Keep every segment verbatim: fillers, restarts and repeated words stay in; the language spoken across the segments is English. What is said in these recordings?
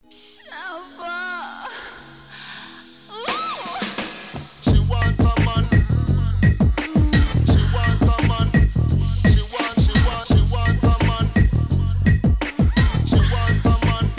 Shabba. She want a man. She want a man. She want, she want, she want a man. She want a man.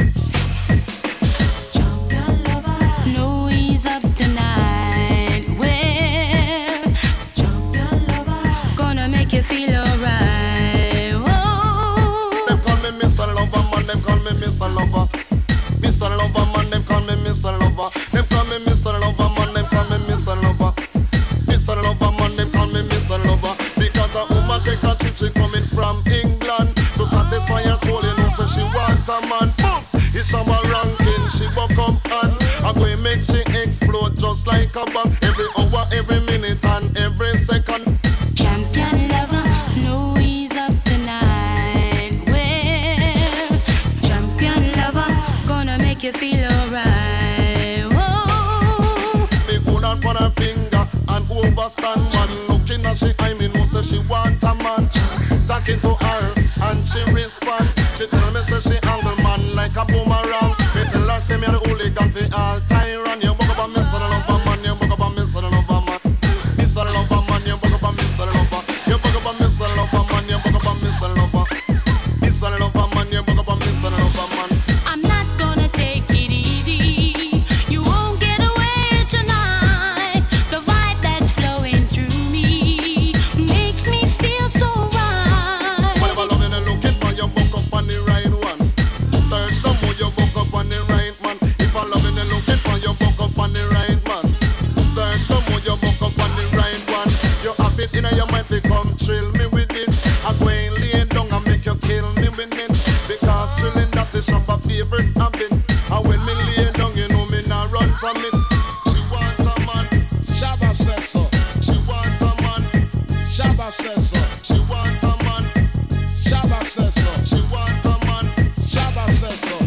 Champion lover. No, he's up tonight. Well, champion lover. Gonna make you feel alright. Whoa. Them call me Mister Lover, man. Them call me Mister Lover. Mister Lover, man. Them call me Mister Lover. Them call me Mister Lover, man. Them call me Mister Lover. Mister Lover, man. Them call me Mister Lover. Because a woman take a trip, she coming from England to satisfy her soul. You know, so she want a man. Oops, it's a ranking. She buck up and I go and make she explode just like a bomb. Every hour, every minute, and every second. Champion lover. No, he's up tonight. Well, champion lover. Gonna make you feel alright. Whoa. Me put her on her finger and overstand man. Looking at she eye, me know say she want a man. Talking to her and she respond. She tell me say she angle man like a boomerang. Me tell her say me a the hooligan fi all time run. You buck up a Mister Lover man, you buck up a Mister Lover man. Mister Lover man, you buck up a Mister Lover. You buck up a Mister Lover man, you buck up a Mister Lover. Mister Lover man, you buck up a Mister Lover man. I'm not gonna take it easy. You won't get away tonight. The vibe that's flowing through me makes me feel so right. Whatever loving and looking for, you buck up on the right one. Search the mood, you buck up on the right man. If I loving and looking for, you buck up on the right man. Search the mood, you buck up on the right one. You have it in your mind, they come chill me with it. I go and lay down and make you kill me with it. Because chilling that is a favorite habit. And when me lay down, you know me not run from it. She want a man. Shabba says so. She want a man. Shabba says so. She want a man. Shabba says so. She want a man. Shabba says so.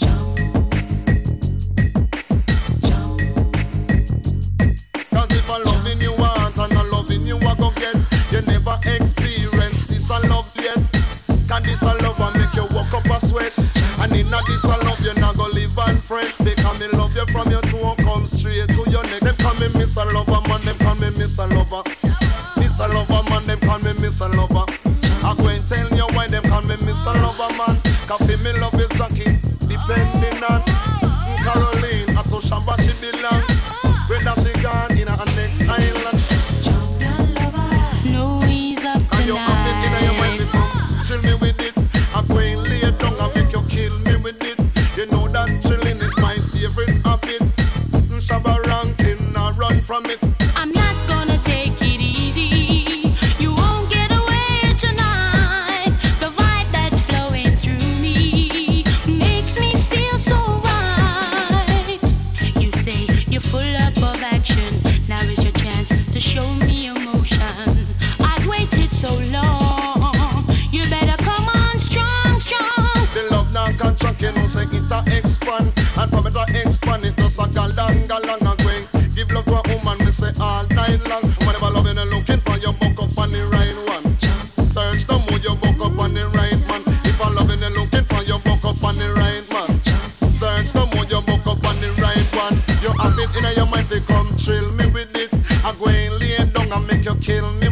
Cause if I loving you want and I loving you I go get, you never experience this a love yet. Can this a love and make you walk up a sweat? And in a this a love you not go live and fret. Because me love you from your toe come straight to your neck. Them call me Mister Lover man, them call me Mister Lover. Mister Lover man, them call me Mister Lover. I go and tell you why them call me Mister Lover man. Cause for me love is Jackie, depending on Caroline, I to Shabba she belong. Whether she gone in a next island. Champion lover. No, he's up And you have it in your mind, tonight. you come chill me with it. I go and lay down and make you kill me with it. You know that chilling is my favorite habit. Shabba ranking, I run from it. I'm not gonna take it easy. You won't get away tonight. The vibe that's flowing through me makes me feel so right. You say you're full up of action. Now is your chance to show me emotion. I've waited so long. You better come on strong, strong. The love now can chuck, you know, say it a expand. And from it a expand, it does a galang, galang a going. Give love to a woman, me say all night long. Whenever loving and looking for, you buck up on the right one. Search the mood, you buck up on the right man. If I'm loving and looking for, you buck up on the right man. Search the mood, you buck up on the right one. You have it in your mind, they come chill me with it. I go and lay down and make you kill me